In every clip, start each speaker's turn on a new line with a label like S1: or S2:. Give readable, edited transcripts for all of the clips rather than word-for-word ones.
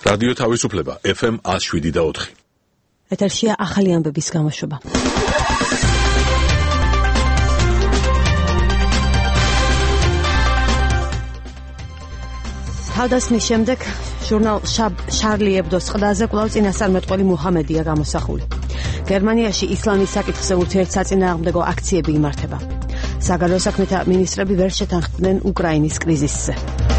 S1: რადიო თავისუფლება FM 107.4.
S2: ეთერშია ახალი ამბების გამოშვება. თავდასხმის შემდეგ ჟურნალ შარლი ებდოს ყდაზე კვლავ წინასწარმეტყველი მუჰამედია გამოსახული. გერმანიაში ისლამის საკითხზე ურთიერთსაწინააღმდეგო აქციები იმართება. საგარეო საქმეთა მინისტრები ვერ შეთანხმდნენ უკრაინის კრიზისზე.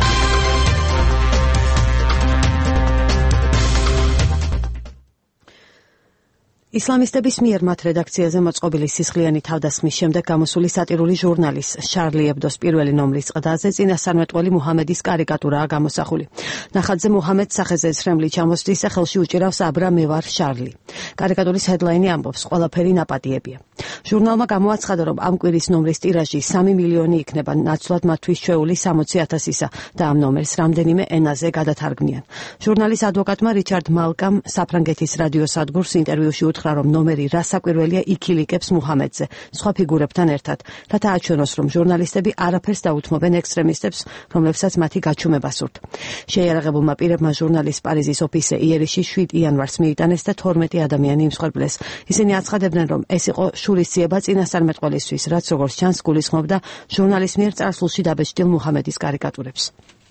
S2: ისლამისტების მიერ მათ რედაქციაზე მოწყობილი სისხლიანი თავდასხმის შემდეგ გამოსული სატირული ჟურნალის შარლი ებდოს პირველი ნომრის ყდაზე წინასწარმეტყველი მუჰამედის კარიკატურაა გამოსახული. ნახატზე მუჰამედს სახეზე ცრემლი ჩამოსვლისა ხელში უჭირავს აბრა მე ვარ შარლი. კარიკატურის ჰედლაინი ამბობს, ყველაფერი ნაპატიებია. ჟურნალმა გამოაცხადა, რომ ამ კვირის ნომრის ტირაჟი 3 მილიონი იქნება, ნაცვლად მათთვის ჩვეული 60,000-ისა და ამ ნომერს რამდენიმე ენაზე გადათარგმნიან. ჟურნალის ადვოკატმა რიჩარდ მალკამ საფრანგეთის რადიო სადგურს ინტერვიუში რომ ნომერი რასაკვირველია იქილიკებს მუჰამედზე სხვა ფიგურებთან ერთად, რათა აჩვენოს, რომ ჟურნალისტები არაფერს დაუთმობენ ექსტრემისტებს, რომლებსაც მათი გაჩუმება სურთ. შეიარაღებულმა პირებმა ჟურნალის პარიზის ოფისზე იერიში 7 იანვარს მიიტანეს და 12 ადამიანი იმსხვერპლეს. ისინი აცხადებდნენ, რომ ეს იყო შურისძიება წინასწარმეტყველისთვის, რაც როგორც ჩანს გულისხმობდა ჟურნალის მიერ წარსულში დაბეჭდილ მუჰამედის კარიკატურებს.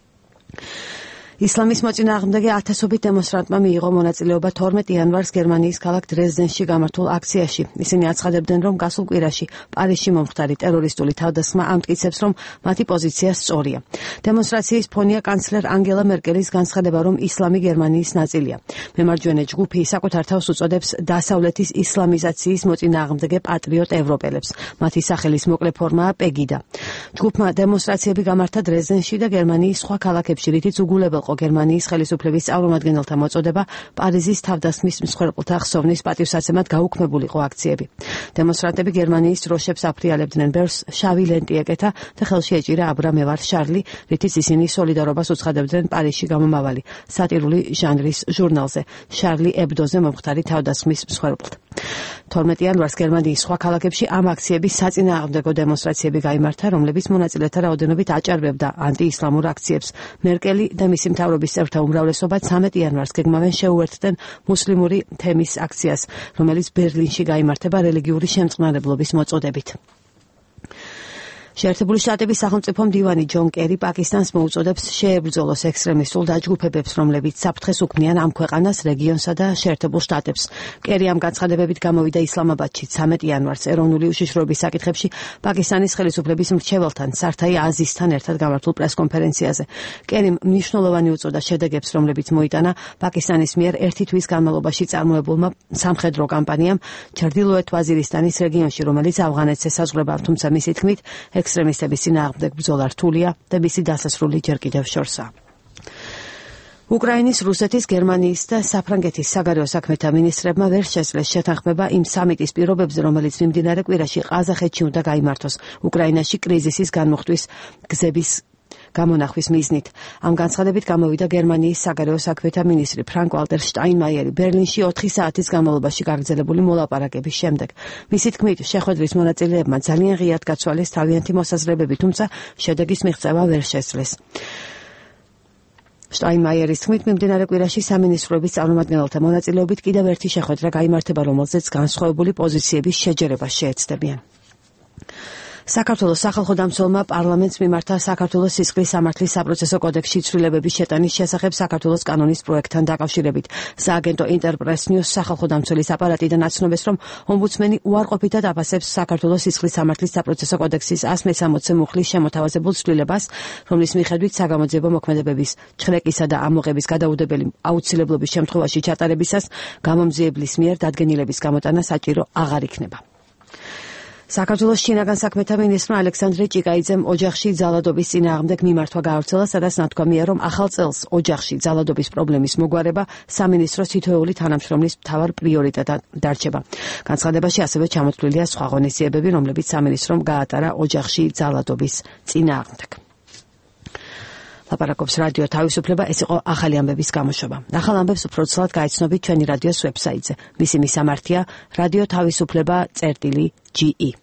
S2: ისლამის მოწინააღმდეგე ათასობით დემონსტრანტმა მიიღო მონაწილეობა 12 იანვარს გერმანიის ქალაქ დრეზდენში გამართულ აქციაში. ისინი აცხადებდნენ, რომ გასულ კვირაში პარიზში მომხდარი ტერორისტული თავდასხმა ამტკიცებს, რომ მათი პოზიცია სწორია. დემონსტრაციის ფონია კანცლერ ანგელა მერკელის განცხადება, რომ ისლამი გერმანიის ნაწილია. მემარჯვენე ჯგუფი საკუთარ თავს უწოდებს დასავლეთის ისლამიზაციის მოწინააღმდეგე პატრიოტ ევროპელებს. მათი სახელის მოკლე ფორმაა პეგიდა. ჯგუფმა დემონსტრაციები გამართა დრეზდენში და გერმანიის სხვა ქალაქებში, რითიც უგულებელ გერმანიის ხელისუფლების წარმომადგენელთა მოწოდება პარიზის თავდასხმის მსხვერპლთა ხსოვნის პატივსაცემად გაუქმებულიყო აქციები. დემონსტრანტები გერმანიის დროშებს აფრიალებდნენ ბერს, შავი ლენტი ეკეთა და ხელში ეჭირა აბრა მე ვარ შარლი, რითიც ისინი სოლიდარობას უცხადებდნენ პარიზში გამომავალი სატირული ჟანრის ჟურნალზე შარლი ებდოზე მომხდარი თავდასხმის მსხვერპლთ. 12 იანვარს გერმანიის სხვა ქალაქებში ამ აქციების საწინააღმდეგო დემონსტრაციები გაიმართა, რომლებიც მონაწილეთა რაოდენობით აჭარბებდა ანტიისლამურ აქციებს. მერკელი და მისი მთავრობის წევრთა უმრავლესობა 13 იანვარს გეგმავენ შეუერთდნენ მუსლიმური თემის აქციას, რომელიც ბერლინში გაიმართება რელიგიური შემწყნარებლობის მოწოდებით. შეერთებული შტატების სახელმწიფო მდივანი ჯონ კერი პაკისტანს მოუწოდებს შეებრძოლოს ექსტრემისტულ დაჯგუფებებს, რომლებიც საფრთხეს უქმნიან ამ ქვეყანას, რეგიონსა და შეერთებულ შტატებს. კერი ამ განცხადებებით გამოვიდა ისლამაბადში 13 იანვარს ეროვნული უშიშროების საკითხებში პაკისტანის ხელისუფლების მრჩეველთან სართაი აზიზთან ერთად გამართულ პრესკონფერენციაზე. კერიმ მნიშვნელოვანი უწოდა შედეგებს, რომლებიც მოიტანა პაკისტანის მიერ 1 თვის განმავლობაში წარმოებულმა სამხედრო კამპანიამ ჩრდილოეთ ვაზირისტანის რეგიონში, რომელიც ავღანეთს ესაზღვრება, თუმცა მისი თქმით ექსტრემისტების წინააღმდეგ ბრძოლა რთულია და მისი დასასრული ჯერ კიდევ შორსაა. უკრაინის, რუსეთის, გერმანიის და საფრანგეთის საგარეო საქმეთა მინისტრებმა ვერ შესძლეს შეთანხმება იმ სამიტის პირობებზე, რომელიც მიმდინარე კვირაში ყაზახეთში უნდა გაიმართოს უკრაინაში კრიზისის განმუხტვის გზების გამონახვის მიზნით. ამ განცხადებით გამოვიდა გერმანიის საგარეო საქმეთა მინისტრი ფრანკ ვალტერ შტაინმაიერი ბერლინში 4 საათის განმავლობაში გაგრძელებული მოლაპარაკების შემდეგ. მისი თქმით, შეხვედრის მონაწილეებმა ძალიან ღიად გაცვალეს თავიანთი მოსაზრებები, თუმცა შედეგის მიღწევა ვერ შესძლეს. შტაინმაიერის თქმით, მიმდინარე კვირაში სამინისტროების წარმომადგენელთა მონაწილეობით კიდევ ერთი შეხვედრა გაიმართება, რომელზეც განსხვავებული პოზიციების შეჯერება შეეცდებიან. საქართველოს სახალხო დამცველმა პარლამენტს მიმართა საქართველოს სისხლის სამართლის საპროცესო კოდექსში ცვლილებების შეტანის შესახებ საქართველოს კანონის პროექტთან დაკავშირებით. სააგენტო ინტერპრეს ნიუს სახალხო დამცველის აპარატიდან აცნობეს, რომ ომბუდსმენი უარყოფითად აფასებს საქართველოს სისხლის სამართლის საპროცესო კოდექსის 160 მუხლის შემოთავაზებულ ცვლილებას, რომლის მიხედვით საგამოძიებო მოქმედებების ჩხრეკისა და ამოღების გადაუდებელი აუცილებლობის შემთხვევაში ჩატარებისას გამომძიებლის მიერ დადგენილების გამოტანა საჭირო აღარ იქნება. საქართველოს შინაგან საქმეთა მინისტრმა ალექსანდრე ჭიკაიძემ ოჯახში ძალადობის წინააღმდეგ მიმართვა გაავრცელა, სადაც ნათქვამია, რომ ახალ წელს ოჯახში ძალადობის პრობლემის მოგვარება სამინისტროს თითოეული თანამშრომლის მთავარ პრიორიტეტად დარჩება. განცხადებაში ასევე ჩამოთვლილია სხვა ღონისძიებები, რომლებიც სამინისტრომ გაატარა ოჯახში ძალადობის წინააღმდეგ. ლაპარაკობს რადიო თავისუფლება, ეს იყო ახალი ამბების გამოშვება. ახალ ამბებს უფრო ცალად გაიცნობით ჩვენი რადიოს ვებსაიტზე. მისი მისამართია რადიო თავისუფლება.ge.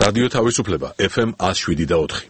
S1: რადიო თავისუფლება FM 107.4.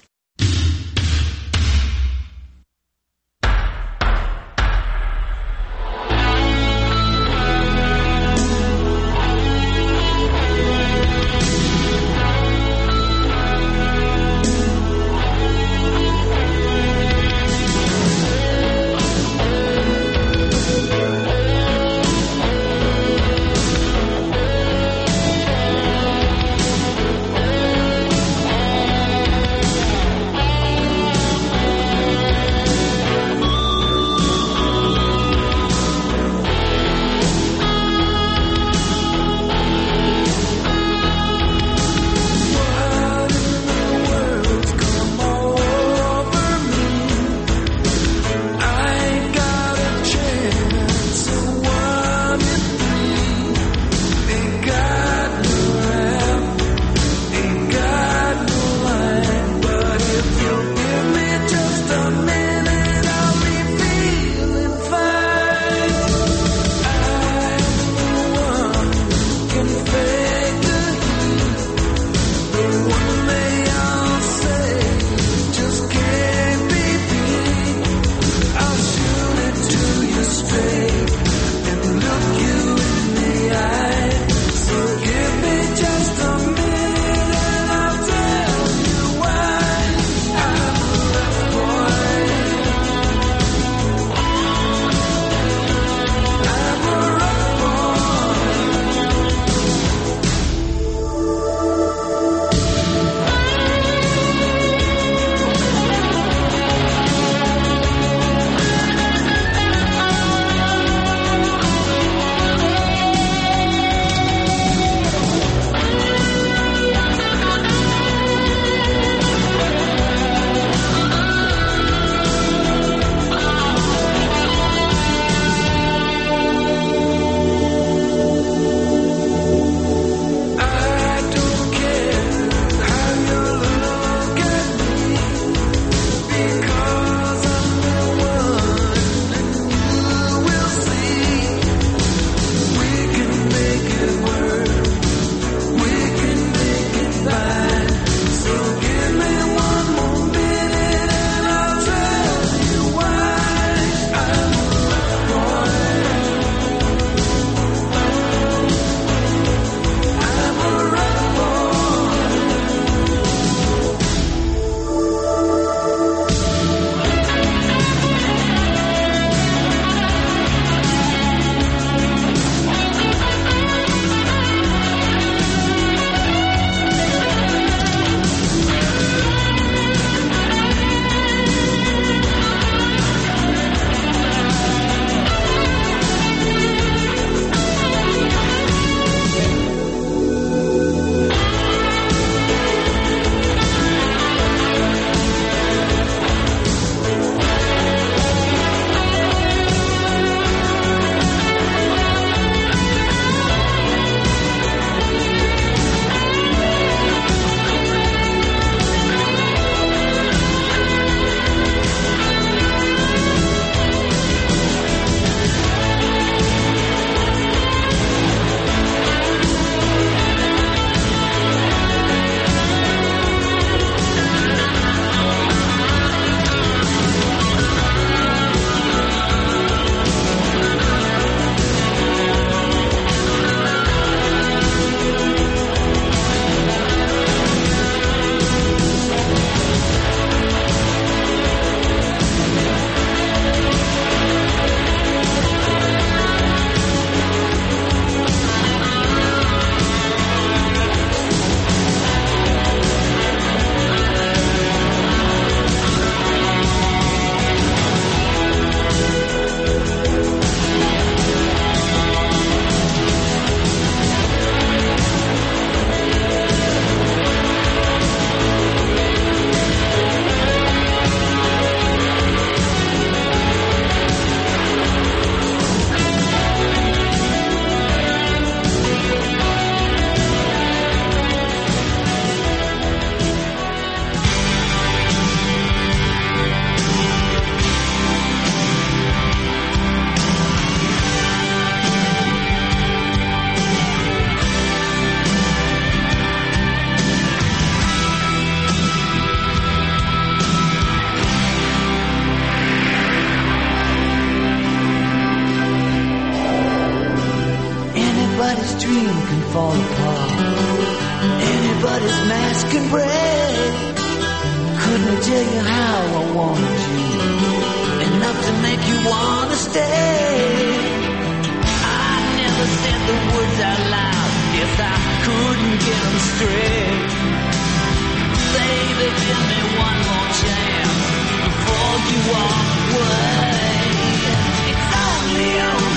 S3: apart. Anybody's mask can break. Couldn't tell you how I wanted you, enough to make you wanna stay. I never said the words out loud, guess I couldn't get them straight. Baby, give me one more chance before you walk away. It's only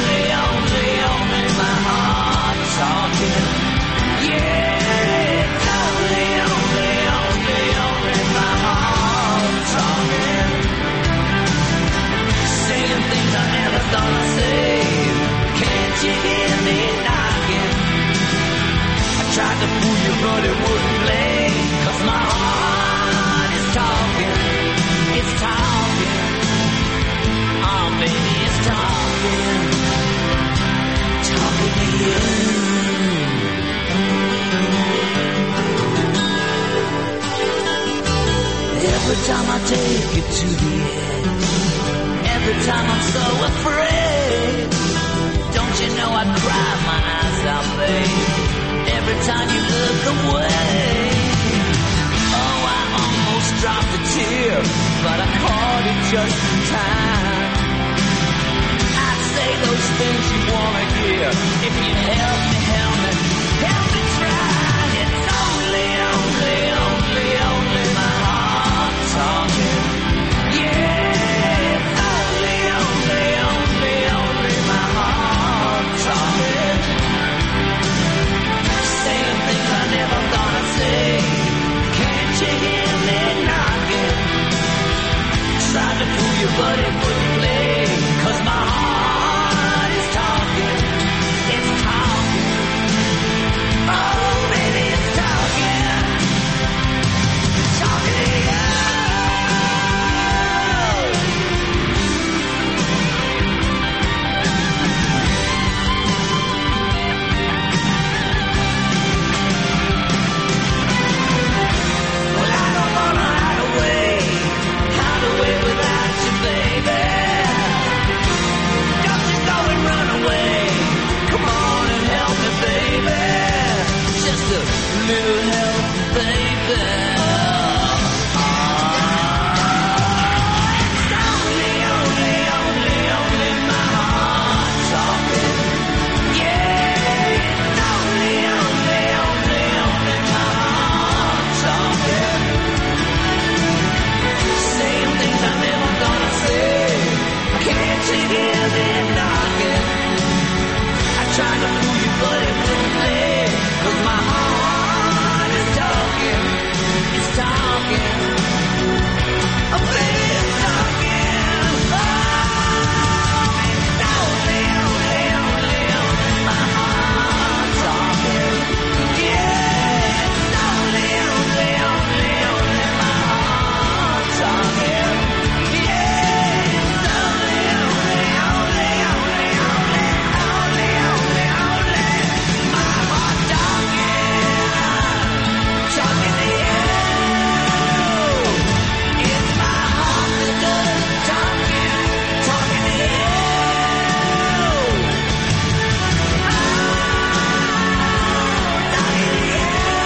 S3: my heart talking. Yeah, it's only my heart talking. Saying things I never thought I'd say. Can't you hear me knocking? I tried to fool you, but it wouldn't play. 'Cause my heart is talking. It's talking. Oh, baby, it's talking. Talking to you. Every time I take it to the edge, every time I'm so afraid, don't you know I cry my eyes out, babe, every time you look away. Oh, I almost dropped a tear, but I caught it just in time. I'd say those things you wanna hear if you help me try. It's only my heart talking. Yeah, it's only my heart talking. Saying things I never thought I'd say. Can't you hear me knocking? Tried to fool you, but it wouldn't play. 'Cause my heart is talking. It's talking. Oh, baby, it's talking. Talking to you. Well, I don't wanna hide away without you, baby. Don't you go and run away. Come on and help me, baby. Just a little help, baby. It's only my heart talking. Yeah, it's only my heart talking. Saying things I never gonna say. Can't you hear me knocking? I tried to fool you, but it wouldn't play. 'Cause my heart is talking. It's talking. Oh, baby, it's talking. Oh, it's only my heart talking. Yeah, it's only my heart talking. Yeah, it's only my heart talking. Talking to you. It's my heart that does talking. Talking to you. Talking to you.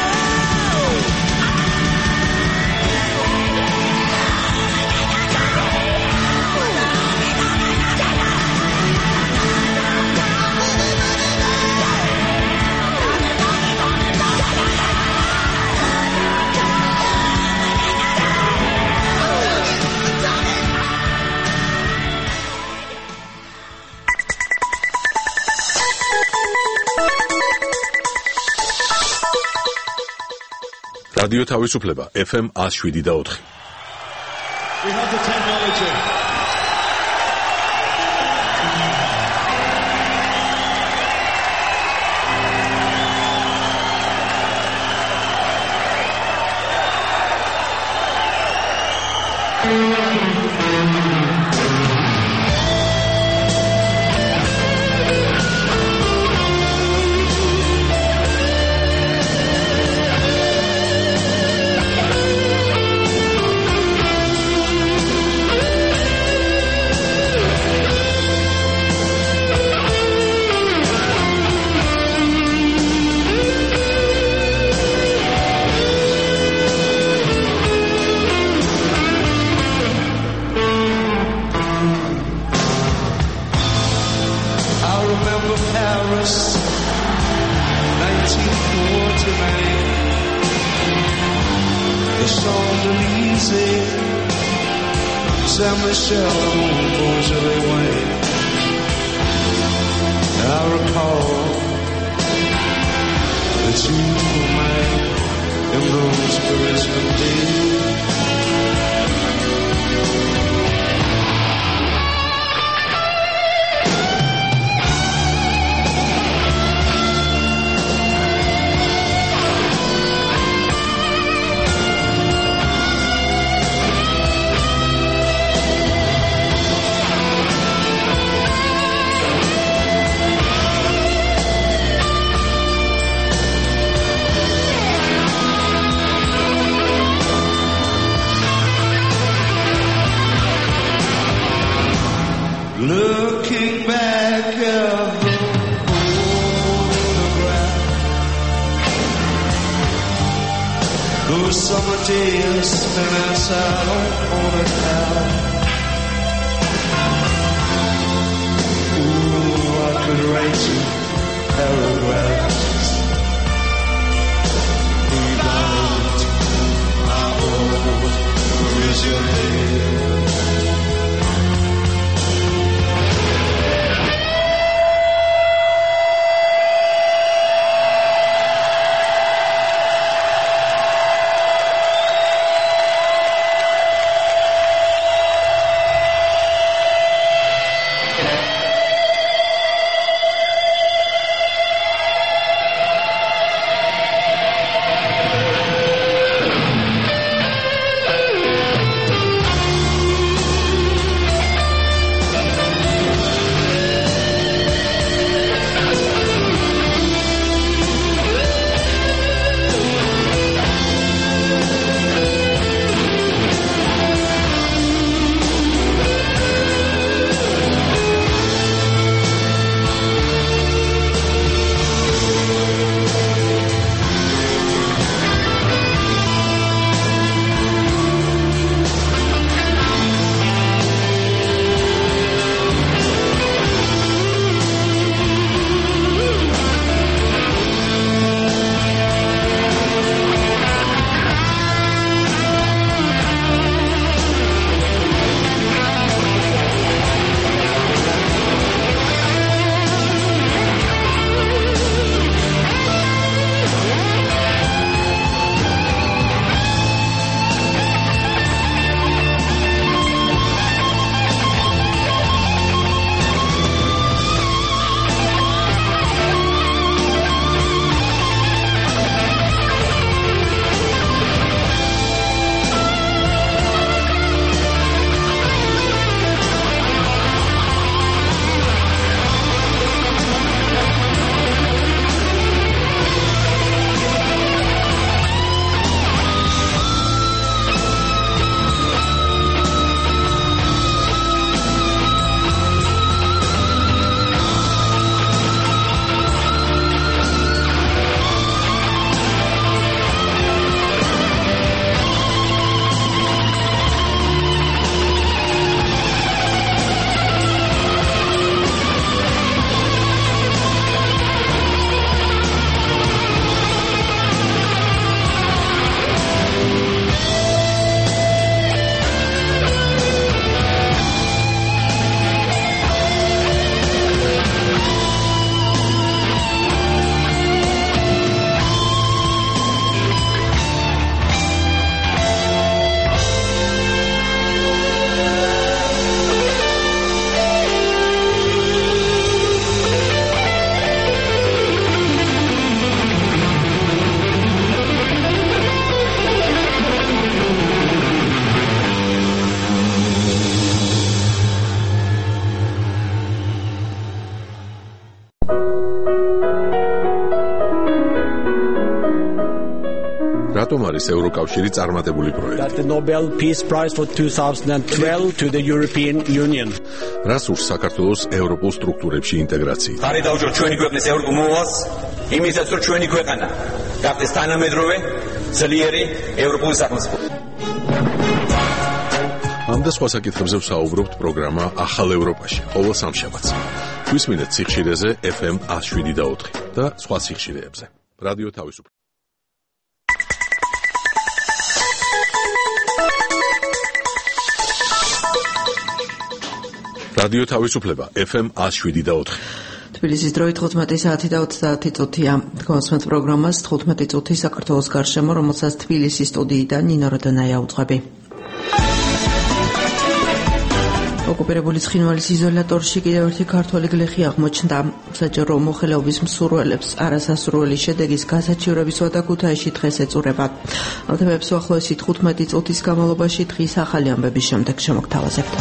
S1: რადიო თავისუფლება FM 107.4.
S4: We have the technology.
S5: the Champs-Élysées, Saint-Michel, Beaujolais. I recall that you were mine in those Parisian days. Looking back at the photograph, those summer days spent outside on the town. Ooh, I could write you paragraphs. About our old Parisian.
S1: რატომ არის ევროკავშირი წარმატებული პროექტი?
S6: The Nobel Peace Prize for 2012 to the European Union.
S1: რას ურს საქართველოს ევროპულ სტრუქტურებში ინტეგრაციით?
S7: ხარი დავუჯოთ ჩვენი ქვეყნის ევროპულ მოვალს, იმისაც რომ ჩვენი ქვეყანა გახდეს თანამედროვე, ძლიერი ევროპული სახელმწიფო.
S1: ამ და სხვა საკითხებზე ვსაუბრობთ პროგრამა ახალ ევროპაში, ყოველ სამშაბათს. გვისმინეთ სიხშირეზე FM 107.4 და სხვა სიხშირეებზე. რადიო თავისუფლება. რადიო თავისუფლება FM 107.4.
S8: თბილისის დროით 15 საათი და 30 წუთია. გასვენთ პროგრამას 15 წუთი საქართველოს გარშემო, რომელსაც თბილისის სტუდიიდან ნინო როდონაია უძღვები. ოკუპირებული ცხინვალის იზოლატორში კიდევ ერთი ქართველი გლეხი აღმოჩნდა. საჯარო მოხელეობის მსურველებს არასასურველი შედეგის გასაჩივრების ვადა ქუთაისში დღეს ეწურებათ. ამ თემებს უახლოესი 15 წუთის განმავლობაში დღის ახალი ამბების შემდეგ შემოგთავაზებთ.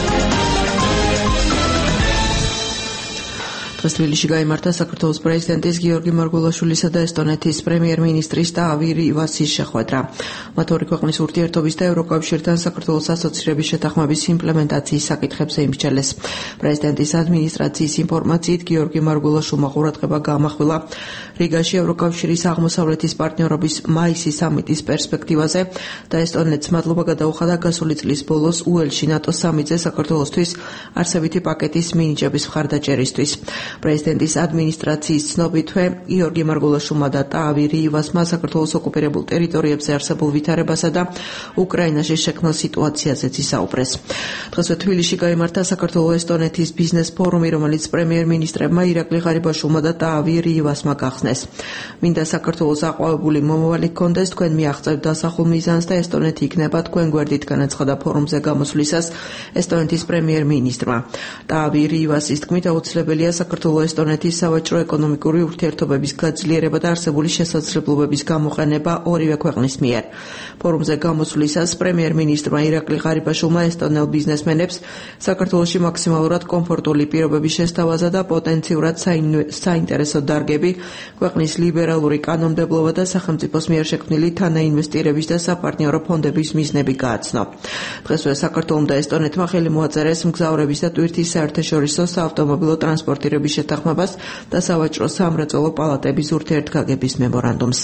S8: დღეს თბილისში გაიმართა საქართველოს პრეზიდენტის გიორგი მარგულაშვილისა და ესტონეთის პრემიერ-მინისტრის დავი რივასის შეხვედრა. მათ ორი ქვეყნის ურთიერთობის და ევროკავშირთან საქართველოს ასოცირების შეთანხმების იმპლემენტაციის საკითხებზე იმსჯელეს. პრეზიდენტის ადმინისტრაციის ინფორმაციით გიორგი მარგულაშვილმა ყურადღება გაამახვილა რიგაში ევროკავშირის აღმოსავლეთის პარტნიორობის მაისის სამიტის პერსპექტივაზე და ესტონეთს მადლობა გადაუხადა გასული წლის ბოლოს უელში ნატოს სამიტზე საქართველოსთვის არსებითი პაკეტის მინიჭების მხარდაჭერისთვის. პრეზიდენტის ადმინისტრაციის ცნობითვე გიორგი მარგულაშვილმა და დავი რივასმა საქართველოს ოკუპირებულ ტერიტორიებზე არსებულ ვითარებასა და უკრაინაში შექმნილ სიტუაციაზეც ისაუბრეს. დღესვე თბილისში გაიმართა საქართველოს-ესტონეთის ბიზნეს ფორუმი, რომელიც პრემიერ-მინისტრებმა ირაკლი ღარიბაშვილმა და დავი რივასმა გახსნეს. მინდა საქართველოს აყვავებული მომავალი გქონდეს, თქვენ მიაღწევთ დასახულ მიზანს და ესტონეთი იქნება თქვენ გვერდით, განაცხადა ფორუმზე გამოსვლისას ესტონეთის პრემიერ-მინისტრმა. დავი რივასის თქმით, აუცილებელია საქართველოს-ესტონეთის სავაჭრო ეკონომიკური ურთიერთობების გაძლიერება და არსებული შესაძლებლობების გამოყენება ორივე ქვეყნის მიერ. ფორუმზე გამოსვლისას პრემიერ-მინისტრმა ირაკლი ღარიბაშვილმა ესტონელ ბიზნესმენებს საქართველოში მაქსიმალურად კომფორტული პირობების შესთავაზა და პოტენციურად საინტერესო დარგები, ქვეყნის ლიბერალური კანონმდებლობა და სახელმწიფოს მიერ შექმნილი თანაინვესტირების და საპარტნიორო ფონდების მიზნები გააცნო. დღესვე საქართველომ და ესტონეთმა ხელი მოაწერეს მგზავრების და ტვირთის საერთაშორისო საავტომობილო ტრანსპორტირების შეთანხმებას და სავაჭრო სამრეწველო პალატების ურთიერთგაგების მემორანდუმს.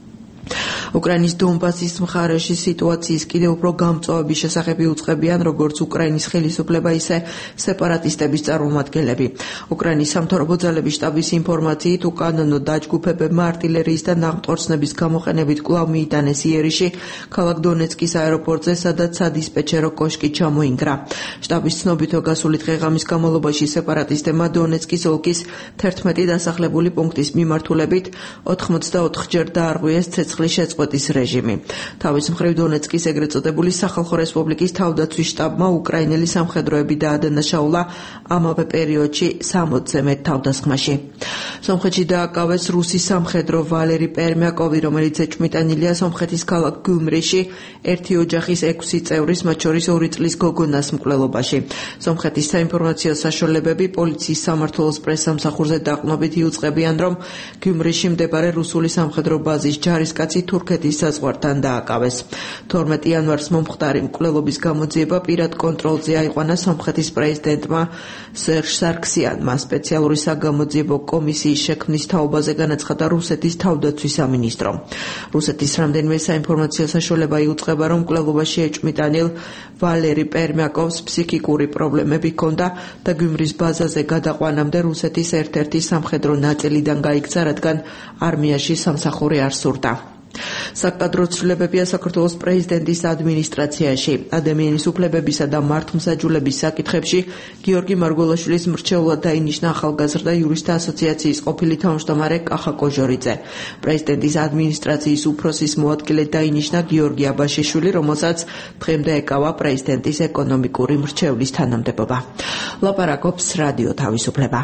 S8: უკრაინის დონბასის მხარეში სიტუაციის კიდევ უფრო გამწვავების შესახებ იუწყებიან როგორც უკრაინის ხელისუფლება, ისე სეპარატისტების წარმომადგენლები. უკრაინის სამთავრობო ძალების შტაბის ინფორმაციით, უკანონო დაჯგუფებებმა არტილერიის და ნაღმწყვორცნების გამოყენებით კვლავ მიიტანეს იერიში, ქალაქ დონეცკის აეროპორტზე, სადაც სადისპეჩერო კოშკი ჩამოინგრა. შტაბის ცნობით, გასული დღე-ღამის განმავლობაში სეპარატისტებმა დონეცკის ოლქის 11 დასახლებული პუნქტის მიმართულებით 84-ჯერ დაარღვიეს ცეცხლის შეწყვეტის რეჟიმი. თავის მხრივ დონეცკის ეგრეთ წოდებული სახალხო რესპუბლიკის თავდაცვის შტაბმა უკრაინელი სამხედროები დაადანაშაულა ამავე პერიოდში 60-ზე მეტ თავდასხმაში. სომხეთში დააკავეს რუსი სამხედრო ვალერი პერმიაკოვი, რომელიც ეჭვმიტანილია სომხეთის ქალაქ გიუმრიში ერთი ოჯახის 6 წევრის, მათ შორის 2 წლის გოგონას მკვლელობაში. სომხეთის საინფორმაციო საშუალებები პოლიციის სამმართველოს პრესსამსახურზე დაყრდნობით იუწყებიან, რომ გიუმრიში მდებარე რუსული სამხედრო ბაზის ჯარისკაცი თურქეთის საზღვართან დააკავეს. 12 იანვარს მომხდარი მკვლელობის გამოძიება პირად კონტროლზე აიყვანა სომხეთის პრეზიდენტმა სერჟ სარქსიანმა. სპეციალური საგამოძიებო კომისიის შექმნის თაობაზე განაცხადა რუსეთის თავდაცვის სამინისტრო. რუსეთის რამდენიმე საინფორმაციო საშუალება იუწყება, რომ მკვლელობაში ეჭვმიტანილ ვალერი პერმიაკოვს ფსიქიკური პრობლემები ჰქონდა და გიუმრის ბაზაზე გადაყვანამდე რუსეთის ერთ-ერთი სამხედრო ნაწილიდან გაიქცა, რადგან არმიაში სამსახური არ სურდა. საკადრო ცვლილებებია საქართველოს პრეზიდენტის ადმინისტრაციაში. ადამიანის უფლებებისა და მართლმსაჯულების საკითხებში გიორგი მარგულაშვილის მრჩევლად დაინიშნა ახალგაზრდა იურისტთა ასოციაციის ყოფილი თავმჯდომარე კახა კოჟორიძე. პრეზიდენტის ადმინისტრაციის უფროსის მოადგილედ დაინიშნა გიორგი აბაშიშვილი, რომელსაც დღემდე ეკავა პრეზიდენტის ეკონომიკური მრჩევლის თანამდებობა. ლაპარაკობს რადიო თავისუფლება.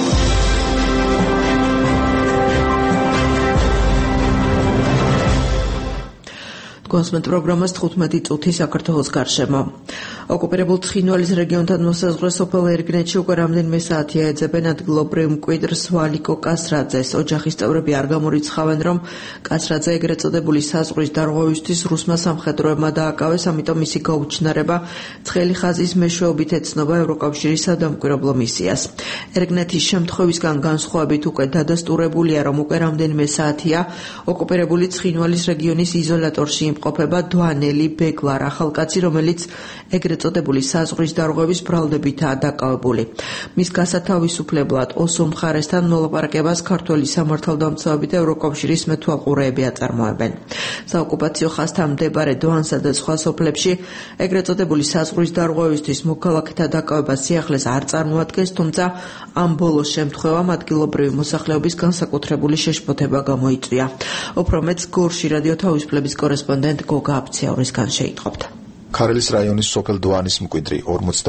S8: გასვენთ პროგრამას 15 წუთი საქართველოს გარშემო. ოკუპირებულ ცხინვალის რეგიონთან მოსაზღვრე სოფელ ერგნეთში უკვე რამდენიმე საათია ეძებენ ადგილობრივ მკვიდრს ვალიკო კასრაძეს. ოჯახის წევრები არ გამორიცხავენ, რომ კასრაძე ეგრეთ წოდებული საზღვრის დარღვევისთვის რუსმა სამხედროებმა დააკავეს, ამიტომ მისი გაუჩნარება ცხელი ხაზის მეშვეობით ეცნობა ევროკავშირის სადამკვირვებლო მისიას. ერგნეთის შემთხვევისგან განსხვავებით უკვე დადასტურებულია, რომ უკვე რამდენიმე საათია ოკუპირებული ცხინვალის რეგიონის იზოლატორში იმყოფება დვანელი ბეგლარ ახალკაცი, რომელიც ეგრეთ წოდებული საზღვრის დარღვევის ბრალდებითაა დაკავებული. მის გასათავისუფლებლად ოსო მხარესთან მოლაპარაკებას ქართველი სამართალდამცავები და ევროკავშირის მეთვალყურეები აწარმოებენ. საოკუპაციო ხაზთან მდებარე დვანსა და სხვა სოფლებში ეგრეთ წოდებული საზღვრის დარღვევისთვის მოქალაქეთა დაკავება სიახლეს არ წარმოადგენს, თუმცა ამ ბოლოს შემთხვევამ ადგილობრივი მოსახლეობის განსაკუთრებული შეშფოთება გამოიწვია. უფრო მეტს გორში რადიო თავისუფლების კორესპონდენტ გოგა აფციაურისგან შეიტყობთ.
S9: ქარელის რაიონის სოფელ დვანის მკვიდრი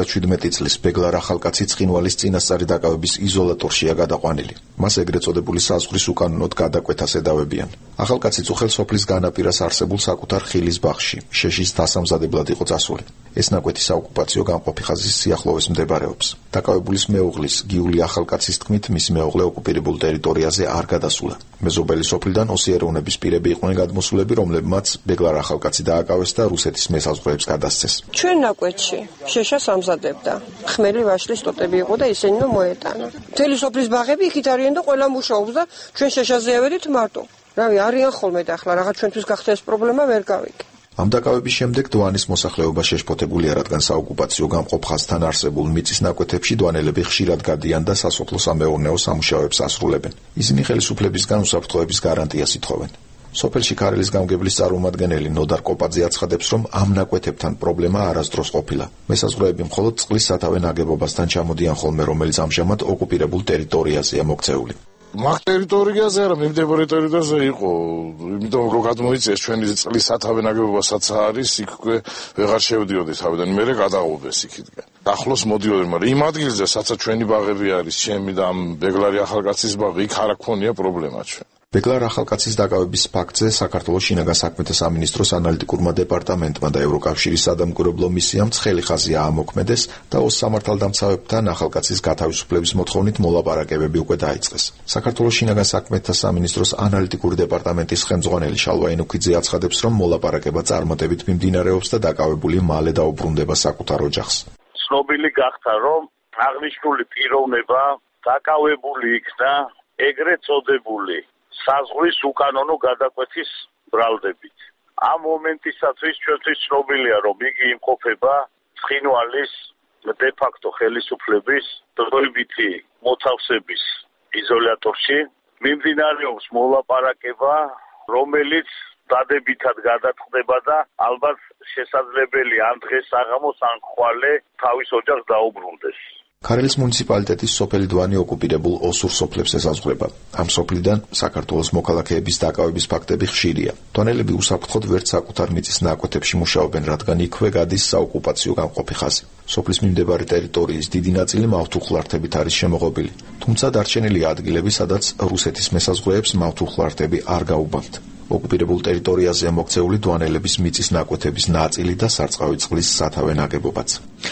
S9: 57 წლის ბეგლარ ახალკაცი ცხინვალის წინასწარი დაკავების იზოლატორშია გადაყვანილი. მას ეგრეთ წოდებული საზღვრის უკანონოდ გადაკვეთას ედავებიან. ახალკაცი წუხელ სოფლის განაპირას არსებულ საკუთარ ხილის ბაღში შეშის დასამზადებლად იყო წასული. ეს ნაკვეთი საოკუპაციო გამყოფი ხაზის სიახლოვეს მდებარეობს. დაკავებულის მეუღლის გიული ახალკაცის თქმით, მისი მეუღლე ოკუპირებულ ტერიტორიაზე არ გადასულა. მეზობელი სოფლიდან ოსიეროვნების პირები იყვნენ გადმოსულები, რომლებმაც ბეგლარ ახალკაცი დააკავეს და რუსეთის მესაზღვრეებს გადასცეს.
S10: ჩვენ ნაკვეთში შეშას ამზადებდა. ხმელი ვაშლის ტოტები იყო და ისინი მოეტანა. მთელი სოფლის ბაღები იქით არიან და ყველა მუშაობს და ჩვენ შეშაზე ავედით მარტო. რავი, არიან ხოლმე და ახლა რაღაც ჩვენთვის გახდა ეს პრობლემა ვერ გავიგე.
S9: ამ დაკავების შემდეგ დვანის მოსახლეობა შეშფოთებულია, რადგან საოკუპაციო გამყოფ ხაზთან არსებულ მიწის ნაკვეთებში დვანელები ხშირად გადიან და სასოფლო-სამეურნეო სამუშაოებს ასრულებენ. ისინი ხელისუფლებისგან უსაფრთხოების გარანტიას ითხოვენ. სოფელში ქარელის გამგებლის წარმომადგენელი ნოდარ კოპაძე აცხადებს, რომ ამ ნაკვეთებთან პრობლემა არასდროს ყოფილა. მესაზღვრეები მხოლოდ წყლის სათავე ნაგებობასთან ჩამოდიან ხოლმე, რომელიც ამჟამად ოკუპირებულ ტერიტორიაზეა მოქცეული.
S11: მაგ ტერიტორიაზე არა, მიმდებარე ტერიტორიაზე იყო, იმიტომ რომ გადმოიწეს ჩვენი წყლის სათავე ნაგებობასაც არის, იქ ვეღარ შევდიოდი თავიდან, მერე გადაღუდეს იქიდან. ახლოს მოდიოდნენ, მაგრამ იმ ადგილზე, სადაც ჩვენი ბაღები არის, ჩემი და ამ ბეგლარი ახალკაცის ბაღი, იქ არ აქონია პრობლემა ჩვენ.
S9: ბეგლარ ახალკაცის დაკავების ფაქტზე საქართველოს შინაგან საქმეთა სამინისტროს ანალიტიკურმა დეპარტამენტმა და ევროკავშირის სადამკვირვებლო მისიამ ცხელი ხაზი აამოქმედეს და ოს სამართალდამცავებთან ახალკაცის გათავისუფლების მოთხოვნით მოლაპარაკებები უკვე დაიწყეს. საქართველოს შინაგან საქმეთა სამინისტროს ანალიტიკური დეპარტამენტის ხელმძღვანელი შალვა ენუქიძე აცხადებს, რომ მოლაპარაკება წარმატებით მიმდინარეობს და დაკავებული მალე დაუბრუნდება საკუთარ ოჯახს.
S12: ცნობილი გახდა, რომ აღნიშნული პიროვნება დაკავებული იქნა ეგრეთ წოდებული საზღვრის უკანონო გადაკვეთის ბრალდებით. ამ მომენტისათვის ჩვენთვის ცნობილია, რომ იგი იმყოფება ცხინვალის დე-ფაქტო ხელისუფლების დროებითი მოთავსების იზოლატორში. მიმდინარეობს მოლაპარაკება, რომელიც დადებითად გადაწყდება და ალბათ შესაძლებელი ან დღეს საღამოს ან ხვალე თავის ოჯახს დაუბრუნდეს.
S9: ქარელის მუნიციპალიტეტის სოფელი დვანი ოკუპირებულ ოსურ სოფლებს ესაზღვრება. ამ სოფლიდან საქართველოს მოქალაქეების დაკავების ფაქტები ხშირია. დვანელები უსაფრთხოდ ვერც საკუთარ მიწის ნაკვეთებში მუშაობენ, რადგან იქვე გადის საოკუპაციო გამყოფი ხაზი. სოფლის მიმდებარე ტერიტორიის დიდი ნაწილი მავთულხლართებით არის შემოღობილი. თუმცა დარჩენილია ადგილები, სადაც რუსეთის მესაზღვრეებს მავთულხლართები არ გაუბავთ. ოკუპირებულ ტერიტორიაზეა მოქცეული დვანელების მიწის ნაკვეთების ნაწილი და სარწყავი წყლის სათავე ნაგებობაც.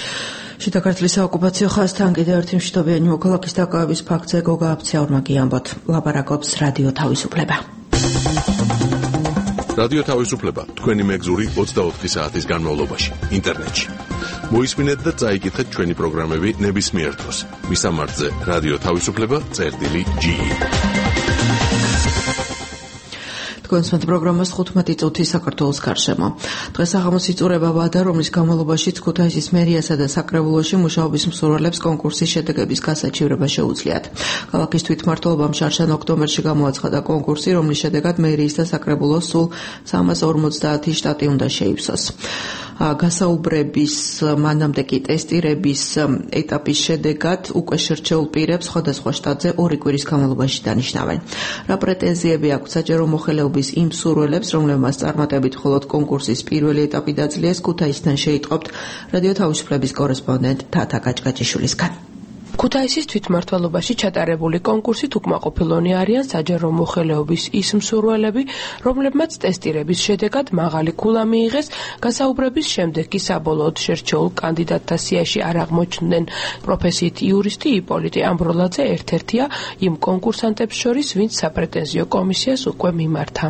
S8: შიდა ქართლის საოკუპაციო ხაზთან კიდევ ერთი მშვიდობიანი მოქალაქის დაკავების ფაქტზე გოგა აფციაურმა გიამბოთ. ლაპარაკობს რადიო თავისუფლება.
S1: რადიო თავისუფლება თქვენი მეგზური 24 საათის განმავლობაში ინტერნეტში. მოისმინეთ და წაიკითხეთ ჩვენი პროგრამები ნებისმიერ დროს. მისამართზე რადიო თავისუფლება.ge.
S8: თქვენს პროგრამას 15 წუთი საქართველოს გარშემო. დღეს აღამოს იწურება ვადა, რომლის განმავლობაშიც ქუთაისის მერიასა და საკრებულოში მუშაობის მსურველებს კონკურსის შედეგების გასაჩივრება შეუძლიათ. ქალაქის თვითმმართველობამ შარშან ოქტომბერში გამოაცხადა კონკურსი, რომლის შედეგად მერიის და საკრებულოს სულ 350 შტატი უნდა შეივსოს. გასაუბრების მანამდე კი ტესტირების ეტაპის შედეგად უკვე შერჩეულ პირებს სხვადასხვა შტატზე 2 კვირის განმავლობაში დანიშნავენ. რა პრეტენზიები აქვს საჯარო მოხელეობის იმ მსურველებს, რომლებმაც წარმატებით მხოლოდ კონკურსის პირველი ეტაპი დაძლეს, ქუთაისიდან შეიტყობთ რადიო თავისუფლების კორესპონდენტ თათა გაჭგაჭიშვილისგან.
S13: ქუთაისის თვითმმართველობაში ჩატარებული კონკურსით უკმაყოფილონი არიან საჯარო მოხელეობის ის მსურველები, რომლებმაც ტესტირების შედეგად მაღალი ქულა მიიღეს, გასაუბრების შემდეგ კი საბოლოოდ შერჩეულ კანდიდატთა სიაში არ აღმოჩნდნენ. პროფესიით იურისტი იპოლიტე ამბროლაძე ერთ-ერთია იმ კონკურსანტებს შორის, ვინც საპრეტენზიო კომისიას უკვე მიმართა.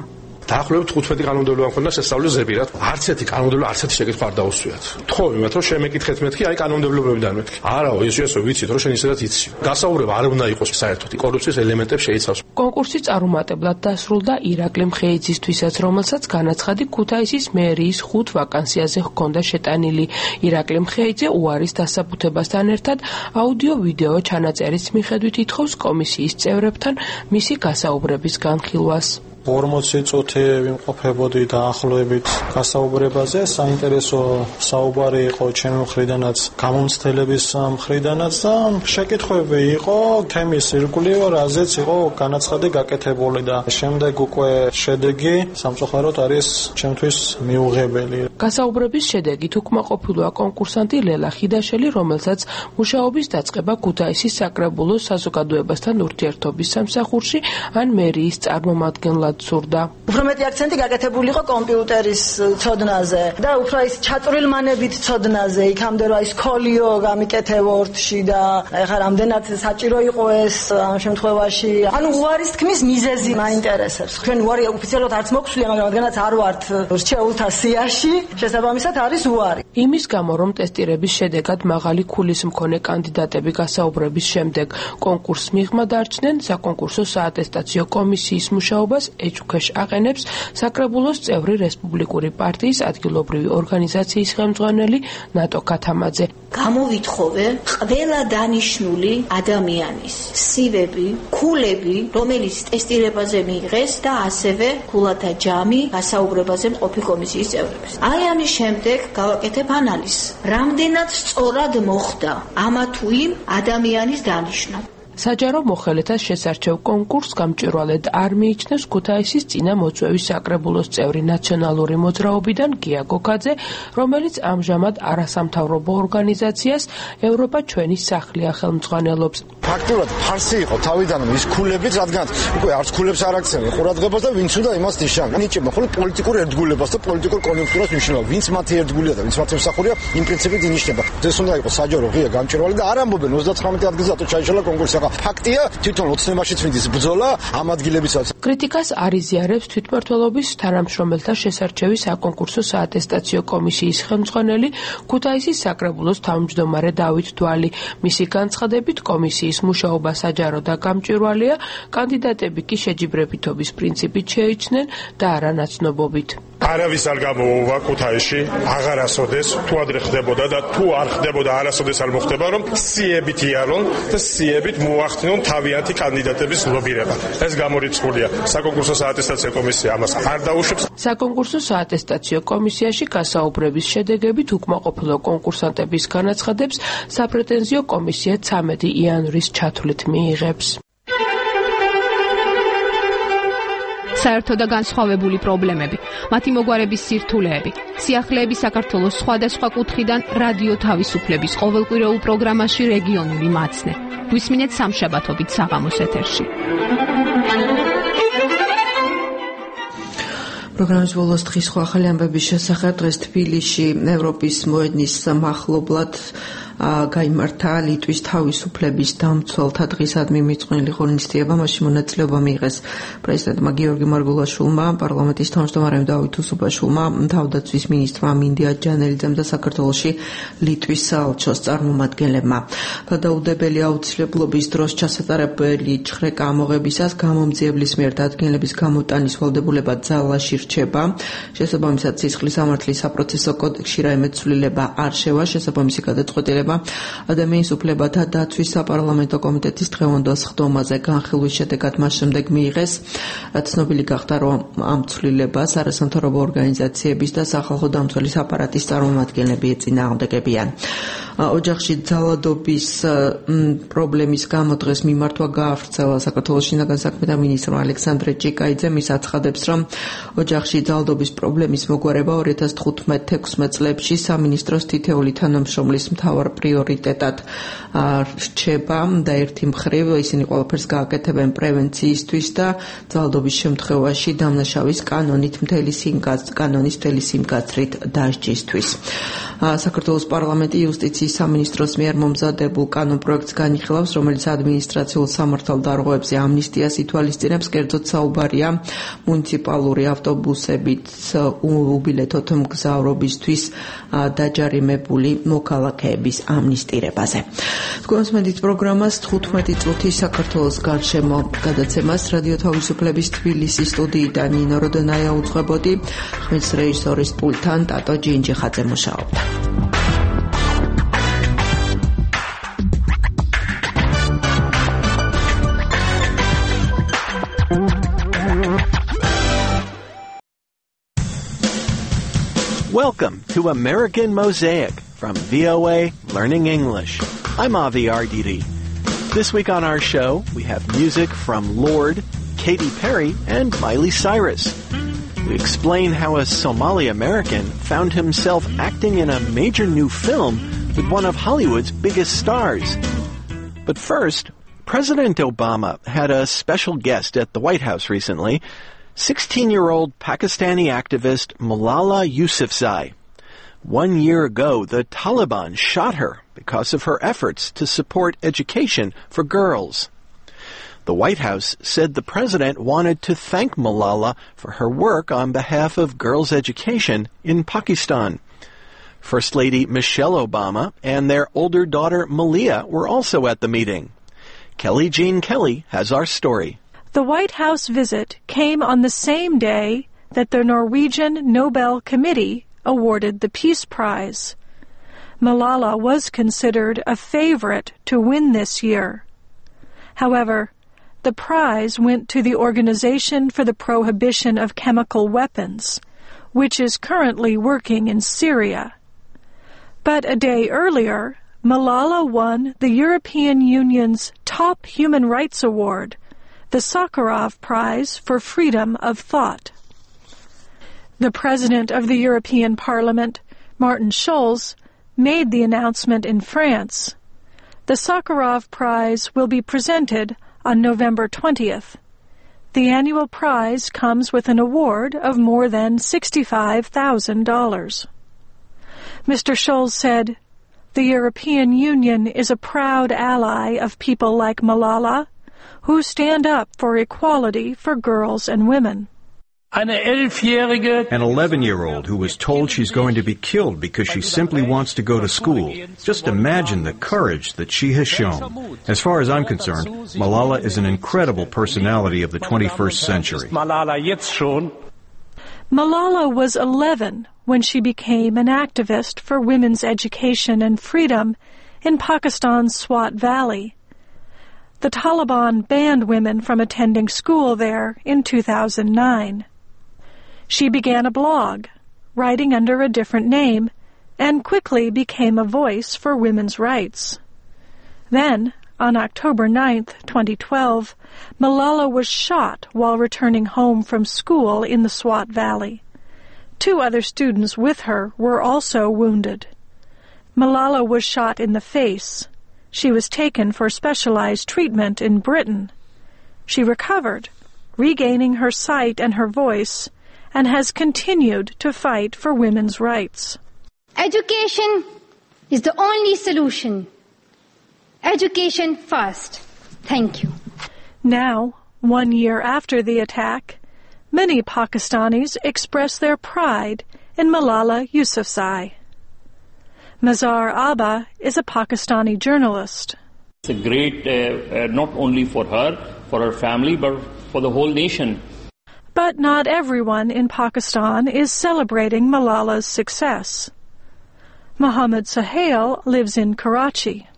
S14: დაახლოებით 15 კანონმდებლობა მქონდა შესწავლის ზეპირად. არც ერთი კანონმდებლობა არც ერთი შეკითხვა არ დაუსვიათ. თხოვებათ რომ შემეკითხეთ მეთქი, აი კანონმდებლობებიდან მეთქი. არაო, ისე ვიცით რომ შენ ისედაც იცი. გასაუბრება არ უნდა იყოს საერთოდ კორუფციის ელემენტებს შეიცავს.
S13: კონკურსი წარუმატებლად დასრულდა ირაკლი მხეიძისთვისაც, რომელსაც განაცხადი ქუთაისის მერიის 5 ვაკანსიაზე ჰქონდა შეტანილი. ირაკლი მხეიძე უარის დასაბუთებასთან ერთად აუდიო-ვიდეო ჩანაწერის მიხედვით ითხოვს კომისიის წევრებთან მისი გასაუბრების განხილვას.
S15: 40 წუთი ვიმყოფებოდი დაახლოებით გასაუბრებაზე. საინტერესო საუბარი იყო ჩემი მხრიდანაც, გამომცდელების მხრიდანაც და შეკითხვები იყო თემის ირგვლივ, რაზეც იყო განაცხადი გაკეთებული და შემდეგ უკვე შედეგი სამწუხაროდ არის ჩემთვის მიუღებელი.
S13: გასაუბრების შედეგით უკმაყოფილოა კონკურსანტი ლელა ხიდაშელი, რომელსაც მუშაობის დაწყება ქუთაისის საკრებულოს საზოგადოებასთან ურთიერთობის სამსახურში ან მერიის წარმომადგენლად სურდა.
S16: უფრო მეტი აქცენტი გაკეთებული იყო კომპიუტერის ცოდნაზე და უფრო ის ჩაწვრილმანებით ცოდნაზე, იქამდე რომ ის კოლიო გამიკეთებორთში და ეხლა რამდენად საჭირო იყო ეს ამ შემთხვევაში. ანუ უარის თქმის მიზეზი მაინტერესებს. ჩვენ უარი ოფიციალურად არც მოგვსვლია, მაგრამ რადგანაც არ ვართ რჩეულთა სიაში, შესაბამისად არის უარი.
S13: იმის გამო, რომ ტესტირების შედეგად მაღალი ქულის მქონე კანდიდატები გასაუბრების შემდეგ კონკურსს მიღმა დარჩნენ, საკონკურსო საატესტაციო კომისიის მუშაობას ეჭვქვეშ აყენებს საკრებულოს წევრი რესპუბლიკური პარტიის ადგილობრივი ორგანიზაციის ხელმძღვანელი ნატო ქათამაძე.
S17: გამოვითხოვე ყველა დანიშნული ადამიანის CV-ები, ქულები, რომელიც ტესტირებაზე მიიღეს და ასევე ქულათა ჯამი გასაუბრებაზე მყოფი კომისიის წევრებს. აი ამის შემდეგ გავაკეთებ ანალიზს, რამდენად სწორად მოხდა ამა თუ იმ ადამიანის დანიშნა.
S13: საჯარო მოხელეთა შესარჩევ კონკურსს გამჭვირვალედ არ მიიჩნევს ქუთაისის წინა მოწვევის საკრებულოს წევრი ნაციონალური მოძრაობიდან გია გოგაძე, რომელიც ამჟამად არასამთავრობო ორგანიზაციას ევროპა ჩვენი სახლია ხელმძღვანელობს.
S18: ფაქტურად ფარსი იყო თავიდანვე ის ქულებიც, რადგან უკვე არც ქულებს არ აქცევენ ყურადღებას და ვინც უნდა იმას ნიშნავს. ნიჭება ხოლმე პოლიტიკურ ერთგულებას და პოლიტიკურ კონიუნქტურას ნიშნავს. ვინც მათი ერთგულია და ვინც მათი მსახურია, იმ პრინციპით ინიშნება. ეს უნდა იყოს საჯარო ღია გამჭვირვალე და არ ამბობენ 39 ადგილზე რატო ჩაიშალა კონკურსი. ფაქტია, თვითონ ოცნებაშიც მიდის ბრძოლა ამ ადგილებისაც.
S13: კრიტიკას არ იზიარებს თვითმმართველობის თანამშრომელთა შესარჩევის საკონკურსო საატესტაციო კომისიის ხელმძღვანელი ქუთაისის საკრებულოს თავმჯდომარე დავით დვალი. მისი განცხადებით კომისიის მუშაობა საჯარო და გამჭვირვალეა, კანდიდატები კი შეჯიბრებითობის პრინციპით შეიჩნენ და არა ნაცნობობით.
S19: არავის არ გამოუვა ქუთაისში, აღარასოდეს, თუ ადრე ხდებოდა და თუ არ ხდებოდა არასოდეს არ მოხდება, რომ სიებით იარონ და სიებით მოახდინონ თავიანთი კანდიდატების ლობირება. ეს გამორიცხულია. საკონკურსო საატესტაციო კომისია ამას არ დაუშვებს.
S13: საკონკურსო საატესტაციო კომისიაში გასაუბრების შედეგებით უკმაყოფილო კონკურსანტების განაცხადებს საპრეტენზიო კომისია 13 იანვრის ჩათვლით მიიღებს.
S20: საერთო და განსხვავებული პრობლემები, მათი მოგვარების სირთულეები, სიახლეები საქართველოს სხვადასხვა კუთხიდან რადიო თავისუფლების ყოველკვირეულ პროგრამაში რეგიონული მაცნე. გვისმინეთ სამშაბათობით საღამოს ეთერში.
S8: პროგრამის ბოლოს დღის სხვა ახალი ამბების შესახებ დღეს თბილისში ევროპის მოედნის მახლობლად გაიმართა ლიტვის თავისუფლების დამცველთა დღისადმი მიწყვნილი ღონისძიება. მასში მონაწილეობა მიიღეს პრეზიდენტმა გიორგი მარგულაშვილმა, პარლამენტის თავმჯდომარემ დავით უსუბაშვილმა, თავდაცვის მინისტრმა მინდია ჯანელიძემ და საქართველოში ლიტვის საელჩოს წარმომადგენლებმა. გადაუდებელი აუცილებლობის დროს ჩასატარებელი ჩხრეკა ამოღებისას გამომძიებლის მიერ დადგენილების გამოტანის ვალდებულება ძალაში რჩება. შესაბამისად, სისხლის სამართლის საპროცესო კოდექსში რაიმე ცვლილება არ შევა. შესაბამისი გადაწყვეტილება ადამიანის უფლებათა დაცვის საპარლამენტო კომიტეტის დღევანდელ სხდომაზე განხილვის შედეგად მას შემდეგ მიიღეს, რაც ცნობილი გახდა, რომ ამ ცვლილებას არასამთავრობო ორგანიზაციების და სახალხო დამცველის აპარატის წარმომადგენლები ეწინააღმდეგებიან. ოჯახში ძალადობის პრობლემის გამო დღეს მიმართვა გაავრცელა საქართველოს შინაგან საქმეთა მინისტრმა ალექსანდრე ჭიკაიძემ. ის აცხადებს, რომ ოჯახში ძალადობის პრობლემის მოგვარება 2015-16 წლებში სამინისტროს თითეული თანამშრომლის მთავარ პრიორიტეტად რჩება და ერთი მხრივ ისინი ყველაფერს გააკეთებენ პრევენციისთვის და ძალადობის შემთხვევაში დამნაშავის კანონის მთელი სიმკაცრით დასჯისთვის. საქართველოს პარლამენტი იუსტიციის სამინისტროს მიერ მომზადებულ კანონპროექტს განიხილავს, რომელიც ადმინისტრაციულ სამართალდარღვევებზე ამნისტიას ითვალისწინებს, კერძოდ საუბარია მუნიციპალური ავტობუსებით უბილეთოთ მგზავრობისთვის დაჯარიმებული მოქალაქეების ამნისტირებაზე. თქვენს მედით პროგრამას 15 წუთი საქართველოს გარშემო გადაცემას რადიო თავისუფლების თბილისის სტუდიიდან ნინო როდონაია უძღვებოდი, ხმის რეჟისორის პულტთან ტატო ჯინჯიხაძე მუშაობდა.
S21: Welcome to American Mosaic from VOA Learning English. I'm Avi Arditi. This week on our show, we have music from Lorde, Katy Perry, and Miley Cyrus. We explain how a Somali American found himself acting in a major new film with one of Hollywood's biggest stars. But first, President Obama had a special guest at the White House recently, 16-year-old Pakistani activist Malala Yousafzai. 1 year ago, the Taliban shot her because of her efforts to support education for girls. The White House said the president wanted to thank Malala for her work on behalf of girls' education in Pakistan. First Lady Michelle Obama and their older daughter Malia were also at the meeting. Kelly Jean Kelly has our story.
S22: The White House visit came on the same day that the Norwegian Nobel Committee awarded the Peace Prize. Malala was considered a favorite to win this year. However, the prize went to the Organization for the Prohibition of Chemical Weapons, which is currently working in Syria. But a day earlier, Malala won the European Union's top human rights award, the Sakharov Prize for Freedom of Thought. The President of the European Parliament, Martin Schulz, made the announcement in France. The Sakharov Prize will be presented on November 20th. The annual prize comes with an award of more than $65,000. Mr. Schulz said, "The European Union is a proud ally of people like Malala, who stand up for equality for girls and women."
S23: An 11-year-old who was told she's going to be killed because she simply wants to go to school. Just imagine the courage that she has shown. As far as I'm concerned, Malala is an incredible personality of the 21st century.
S22: Malala was 11 when she became an activist for women's education and freedom in Pakistan's Swat Valley. The Taliban banned women from attending school there in 2009. She began a blog, writing under a different name, and quickly became a voice for women's rights. Then, on October 9, 2012, Malala was shot while returning home from school in the Swat Valley. 2 other students with her were also wounded. Malala was shot in the face. She was taken for specialized treatment in Britain. She recovered, regaining her sight and her voice, and has continued to fight for women's rights.
S24: Education is the only solution. Education first. Thank you.
S22: Now, 1 year after the attack, many Pakistanis express their pride in Malala Yousafzai. Mazhar Abba is a Pakistani journalist.
S25: It's a great, not only for her family, but for the whole nation.
S22: But not everyone in Pakistan is celebrating Malala's success. Muhammad Suhail lives in Karachi.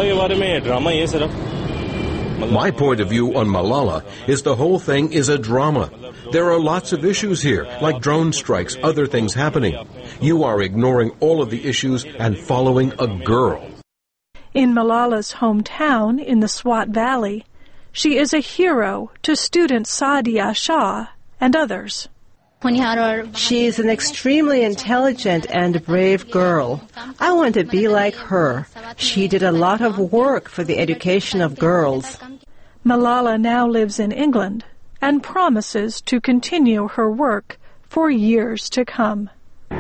S26: My point of view on Malala is the whole thing is a drama. There are lots of issues here, like drone strikes, other things happening. You are ignoring all of the issues and following a girl.
S22: In Malala's hometown in the Swat Valley, she is a hero to student Sadia Shah and others.
S2: She is an extremely intelligent and brave girl. I want to be like her. She did a lot of work for the education of girls.
S22: Malala now lives in England and promises to continue her work for years to come.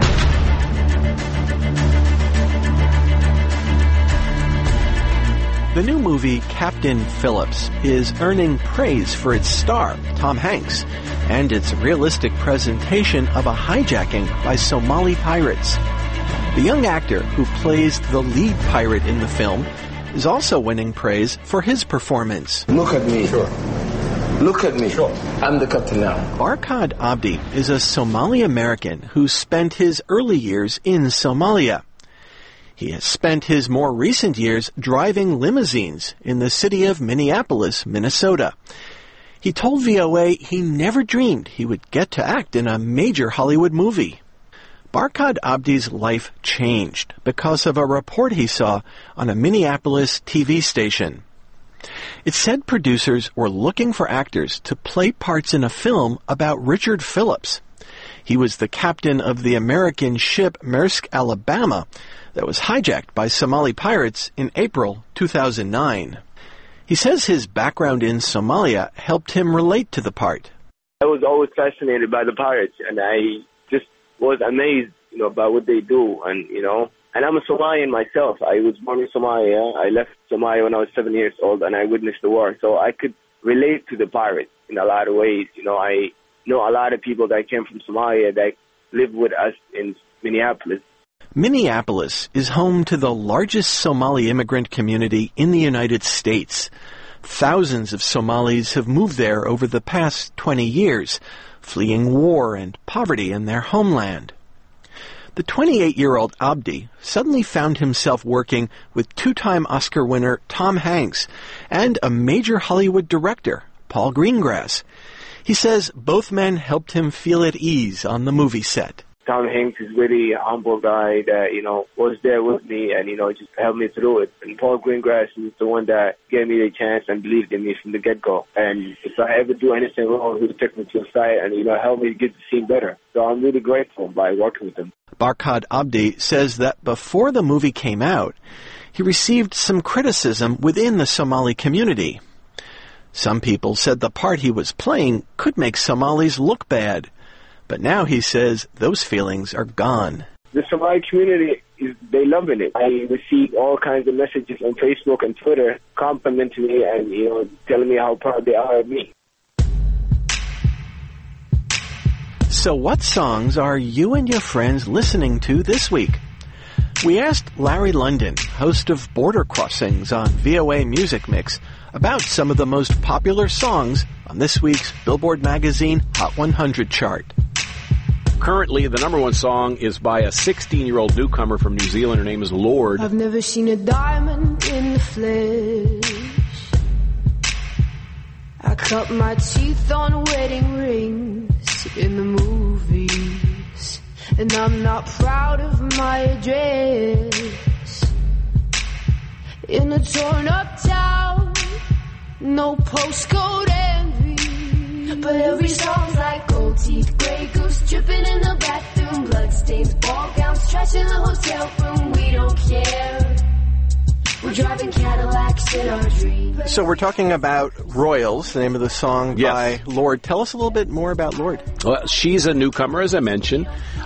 S21: The new movie Captain Phillips is earning praise for its star, Tom Hanks, and its realistic presentation of a hijacking by Somali pirates. The young actor who plays the lead pirate in the film is also winning praise for his performance.
S3: Look at me. Sure. Look at me. Sure. I'm the captain now.
S21: Barkhad Abdi is a Somali American who spent his early years in Somalia. He has spent his more recent years driving limousines in the city of Minneapolis, Minnesota. He told VOA he never dreamed he would get to act in a major Hollywood movie. Barkhad Abdi's life changed because of a report he saw on a Minneapolis TV station. It said producers were looking for actors to play parts in a film about Richard Phillips. He was the captain of the American ship Maersk Alabama that was hijacked by Somali pirates in April 2009. He says his background in Somalia helped him relate to the part.
S3: I was always fascinated by the pirates, and I just was amazed, by what they do, and I'm a Somalian myself. I was born in Somalia. I left Somalia when I was 7 years old, and I witnessed the war, so I could relate to the pirates in a lot of ways. I know a lot of people that came from Somalia that live with us in Minneapolis.
S21: Minneapolis is home to the largest Somali immigrant community in the United States. Thousands of Somalis have moved there over the past 20 years, fleeing war and poverty in their homeland. The 28-year-old Abdi suddenly found himself working with two-time Oscar winner Tom Hanks and a major Hollywood director, Paul Greengrass. He says both men helped him feel at ease on the movie set.
S3: Tom Hanks is really a humble guy that, was there with me and, just helped me through it. And Paul Greengrass is the one that gave me the chance and believed in me from the get-go. And if I ever do anything wrong, he would take me to the side and, help me get the scene better. So I'm really grateful by working with him.
S21: Barkhad Abdi says that before the movie came out, he received some criticism within the Somali community. Some people said the part he was playing could make Somalis look bad. But now he says those feelings are gone.
S3: The Somali community, they loving it. I receive all kinds of messages on Facebook and Twitter complimenting me and, telling me how proud they are of me.
S21: So what songs are you and your friends listening to this week? We asked Larry London, host of Border Crossings on VOA Music Mix, about some of the most popular songs on this week's Billboard Magazine Hot 100 chart.
S4: Currently, the number one song is by a 16-year-old newcomer from New Zealand. Her name is Lorde.
S5: I've never seen a diamond in the flesh. I cut my teeth on wedding rings in the movies. And I'm not proud of my address. In a torn-up town, no postcode envy. But every song's like gold teeth, grey goose dripping in the bathroom, bloodstains, ball gowns, trash in the hotel room. We don't care. We're driving Cadillacs in our dreams.
S21: So we're talking about Royals, the name of the song by Lorde. Tell us a little bit more about Lorde.
S4: Well, she's a newcomer, as I mentioned.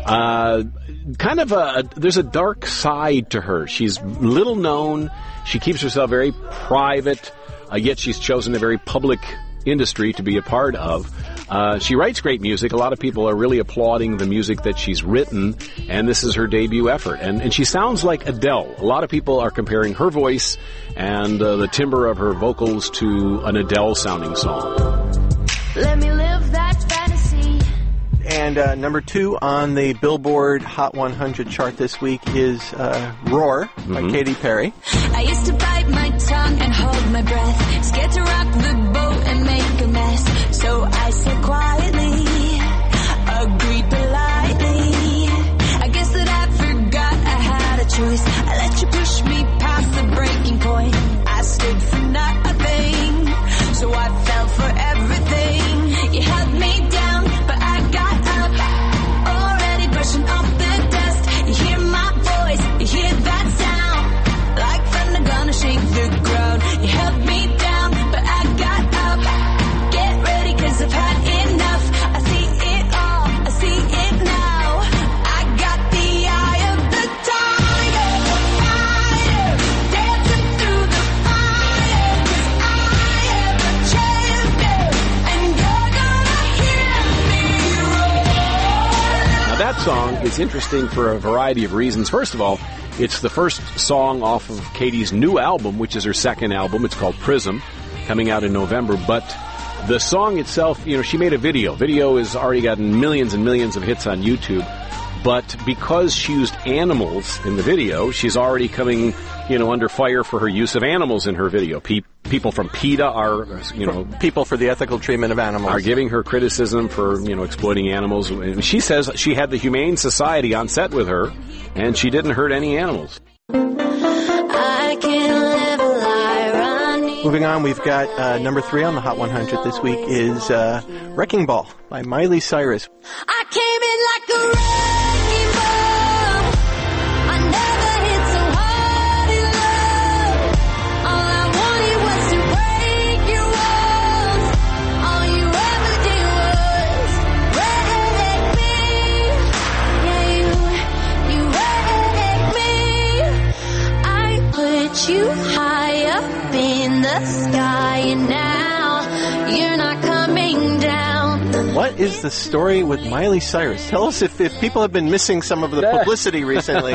S4: There's a dark side to her. She's little known. She keeps herself very private, yet she's chosen a very public industry to be a part of. She writes great music. A lot of people are really applauding the music that she's written, and this is her debut effort. And she sounds like Adele. A lot of people are comparing her voice and the timbre of her vocals to an Adele-sounding song.
S5: Let me live that fantasy.
S21: And number 2 on the Billboard Hot 100 chart this week is Roar by Katy Perry.
S5: I used to bite my tongue and hold my breath, scared to rock the boat and make a mess. So I said quietly, agreed politely. I guess that I forgot I had a choice. I let you push me past the breaking point. I stood for nothing, so I fell for everything. You held me down, but I got up.
S4: that song is interesting for a variety of reasons. First of all, it's the first song off of Katie's new album, which is her second album. It's called Prism, coming out in November. But the song itself, she made a video. Video has already gotten millions and millions of hits on YouTube. But because she used animals in the video, she's already coming, under fire for her use of animals in her video. People from PETA are,
S21: People for the Ethical Treatment of Animals
S4: are giving her criticism for, exploiting animals. And she says she had the Humane Society on set with her, and she didn't hurt any animals.
S21: Moving on, we've got number 3 on the Hot 100 this week is Wrecking Ball by Miley Cyrus.
S5: I came in like a wrecking ball. I never hit so hard in love. All I wanted was to break your walls. All you ever did was wreck me. Yeah, you wrecked me. I put you high up in the sky, and now you're not coming down.
S21: What is the story with Miley Cyrus? Tell us if people have been missing some of the publicity recently.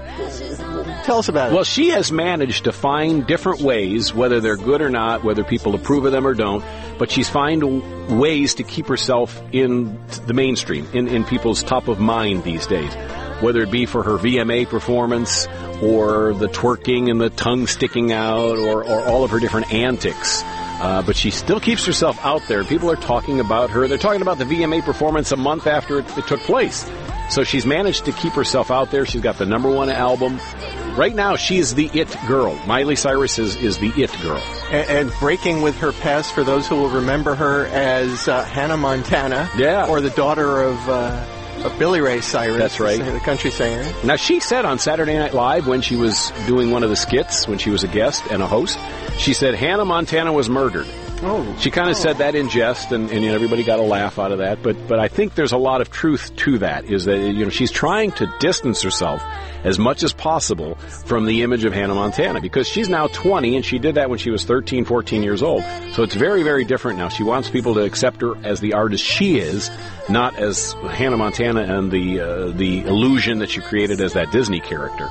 S21: Tell us about it.
S4: Well, she has managed to find different ways, whether they're good or not, whether people approve of them or don't, but she's found ways to keep herself in the mainstream, in people's top of mind these days, whether it be for her VMA performance or the twerking and the tongue sticking out or all of her different antics. But she still keeps herself out there. People are talking about her. They're talking about the VMA performance a month after it took place. So she's managed to keep herself out there. She's got the #1 album. Right now, she is the it girl. Miley Cyrus is the it girl.
S21: And breaking with her past, for those who will remember her as Hannah Montana.
S4: Yeah.
S21: Or the daughter of Billy Ray Cyrus.
S4: That's right.
S21: The country singer.
S4: Now, she said on Saturday Night Live when she was doing one of the skits, when she was a guest and a host, she said Hannah Montana was murdered.
S21: Oh.
S4: She kind of said that in jest, and everybody got a laugh out of that. But I think there's a lot of truth to that, is that, she's trying to distance herself as much as possible from the image of Hannah Montana, because she's now 20, and she did that when she was 13, 14 years old. So it's very, very different now. She wants people to accept her as the artist she is, not as Hannah Montana and the illusion that she created as that Disney character.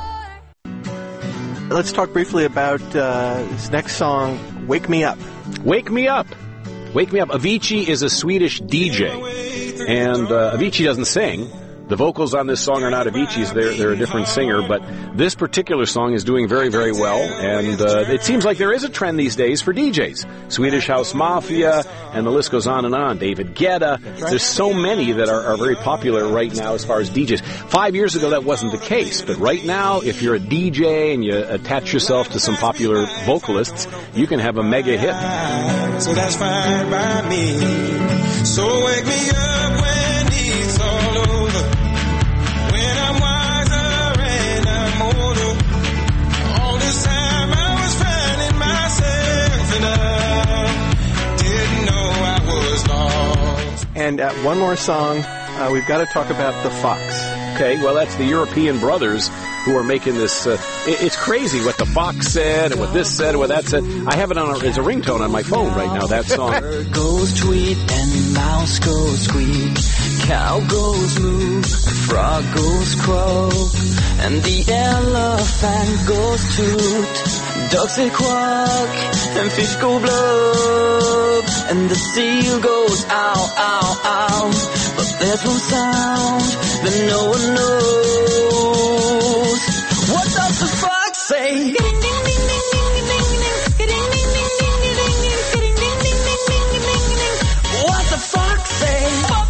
S21: Let's talk briefly about this next song, Wake Me Up.
S4: Wake Me Up. Wake Me Up. Avicii is a Swedish DJ, and Avicii doesn't sing. The vocals on this song are not Avicii's. They're a different singer, but this particular song is doing very, very well, and it seems like there is a trend these days for DJs. Swedish House Mafia, and the list goes on and on. David Guetta. There's so many that are very popular right now as far as DJs. 5 years ago, that wasn't the case, but right now, if you're a DJ and you attach yourself to some popular vocalists, you can have a mega hit.
S6: So that's fine by me. So wake me up when it's all over. When I'm wiser and I'm older. All this time I was finding myself and I didn't know I was lost.
S21: And one more song, we've got to talk about The Fox.
S4: Okay, well, that's the European brothers who are making this. It's crazy what the Fox said and what this said and what that said. I have it as a ringtone on my phone right now, that song.
S6: Bird goes tweet and mouse goes squeak. Cow goes moo, frog goes croak, and the elephant goes toot. Ducks say quack, and fish go blub, and the seal goes ow, ow, ow. But there's one sound that no one knows. What does the fox say? What the fox say?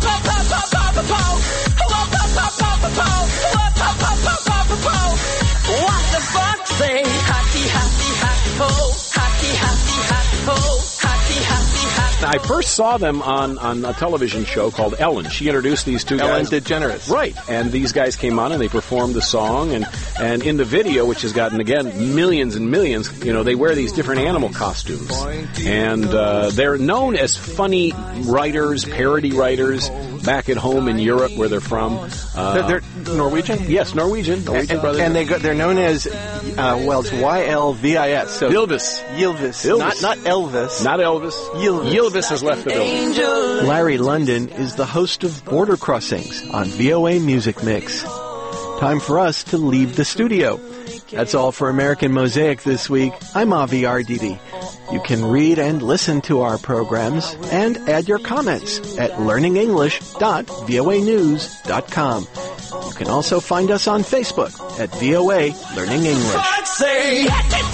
S6: What the fox say? Happy, happy, happy, ho. Happy, happy, happy, ho. Happy, happy, happy.
S4: I first saw them on a television show called Ellen. She introduced these two guys.
S21: Ellen DeGeneres.
S4: Right. And these guys came on and they performed the song. And in the video, which has gotten, again, millions and millions, they wear these different animal costumes. And they're known as funny writers, parody writers, back at home in Europe where they're from.
S21: They're Norwegian?
S4: Yes, Norwegian brothers.
S21: And they're known as, it's YLVIS. So
S4: Ylvis.
S21: Not Elvis.
S4: Not Elvis.
S21: Ylvis.
S4: Ylvis has left the building.
S6: Angel
S21: Larry London is the host of Border Crossings on VOA Music Mix. Time for us to leave the studio. That's all for American Mosaic this week. I'm Avi Arditi. You can read and listen to our programs and add your comments at learningenglish.voanews.com. You can also find us on Facebook at VOA Learning English.